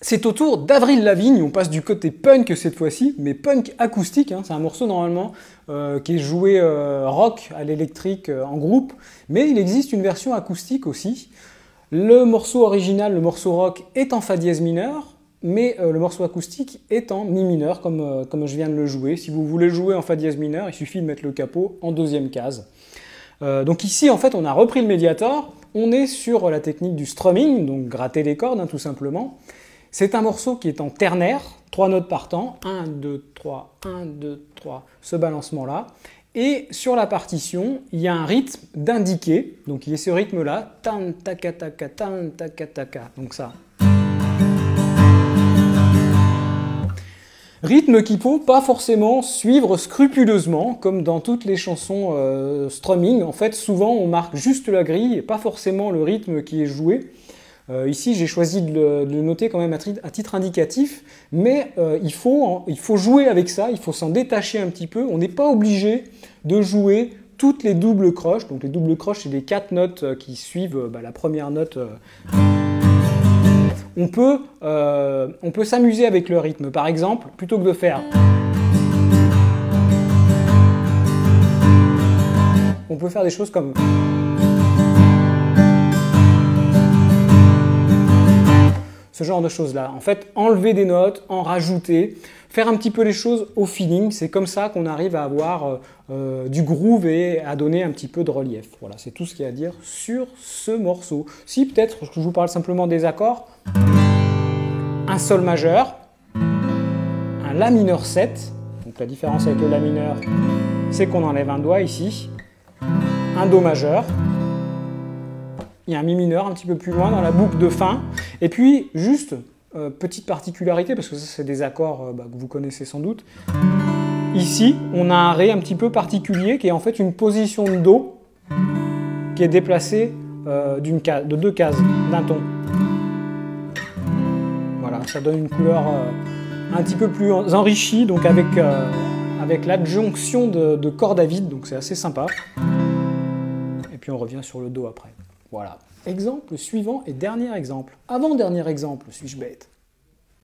C'est au tour d'Avril Lavigne, on passe du côté punk cette fois-ci, mais punk acoustique, hein. C'est un morceau normalement qui est joué rock à l'électrique en groupe, mais il existe une version acoustique aussi. Le morceau original, le morceau rock, est en fa dièse mineur, mais le morceau acoustique est en mi mineur, comme je viens de le jouer. Si vous voulez jouer en fa dièse mineur, il suffit de mettre le capot en deuxième case. Donc ici, en fait, on a repris le médiator, on est sur la technique du strumming, donc gratter les cordes, hein, tout simplement. C'est un morceau qui est en ternaire, 3 notes par temps, 1, 2, 3, 1, 2, 3, ce balancement-là. Et sur la partition, il y a un rythme d'indiqué, donc il y a ce rythme-là, tan, taka, taka, tan, taka, taka, donc ça. Rythme qu'il ne faut pas forcément suivre scrupuleusement, comme dans toutes les chansons strumming. En fait, souvent, on marque juste la grille et pas forcément le rythme qui est joué. Ici, j'ai choisi de le noter quand même à titre indicatif, mais il faut jouer avec ça, il faut s'en détacher un petit peu. On n'est pas obligé de jouer toutes les doubles croches. Donc les doubles croches, c'est les 4 notes qui suivent la première note. On peut s'amuser avec le rythme. Par exemple, plutôt que de faire... On peut faire des choses comme... Ce genre de choses-là. En fait, enlever des notes, en rajouter, faire un petit peu les choses au feeling. C'est comme ça qu'on arrive à avoir du groove et à donner un petit peu de relief. Voilà, c'est tout ce qu'il y a à dire sur ce morceau. Si peut-être, je vous parle simplement des accords, un sol majeur, un la mineur 7, donc la différence avec le la mineur, c'est qu'on enlève un doigt ici, un do majeur, il y a un mi mineur un petit peu plus loin dans la boucle de fin, et puis juste, petite particularité, parce que ça c'est des accords que vous connaissez sans doute, ici on a un ré un petit peu particulier qui est en fait une position de do qui est déplacée de 2 cases, d'un ton. Voilà, ça donne une couleur un petit peu plus enrichie, donc avec l'adjonction de cordes à vide, donc c'est assez sympa. Et puis on revient sur le do après. Voilà. Exemple suivant et dernier exemple. Avant-dernier exemple, suis-je bête?